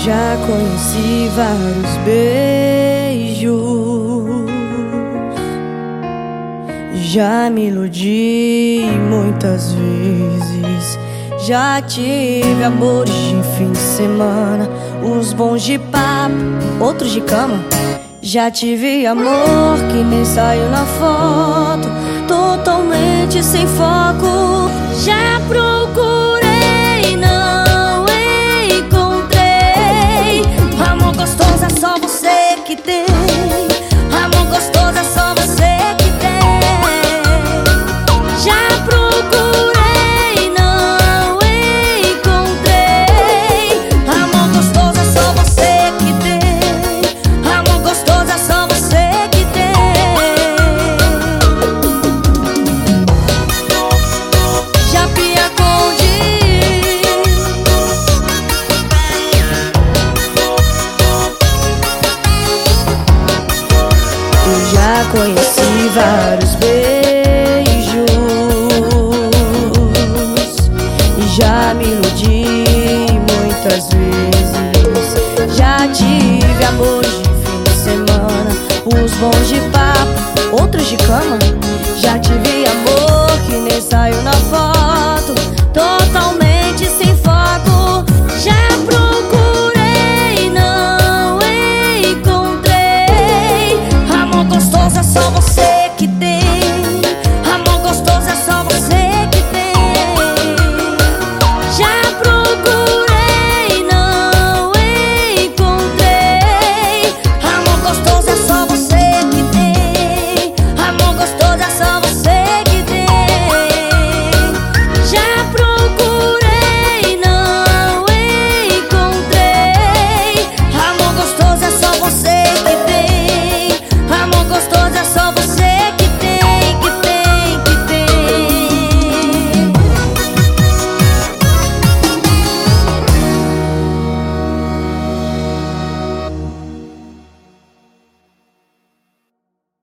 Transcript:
Já conheci vários beijos, já me iludi muitas vezes. Já tive amores de fim de semana, uns bons de papo, outros de cama. Já tive amor que nem saiu na foto, totalmente sem foco. Já procurei, não encontrei. Amor gostoso é só você que tem. Amor gostoso é só você que tem. Já procurei, não encontrei. Amor gostoso é só você que tem. Amor gostoso é só você que tem. Já pia já conheci vários beijos e já me iludi muitas vezes. Já tive amores de fim de semana, uns bons de papo, outros de cama. Já tive amor que nem saiu na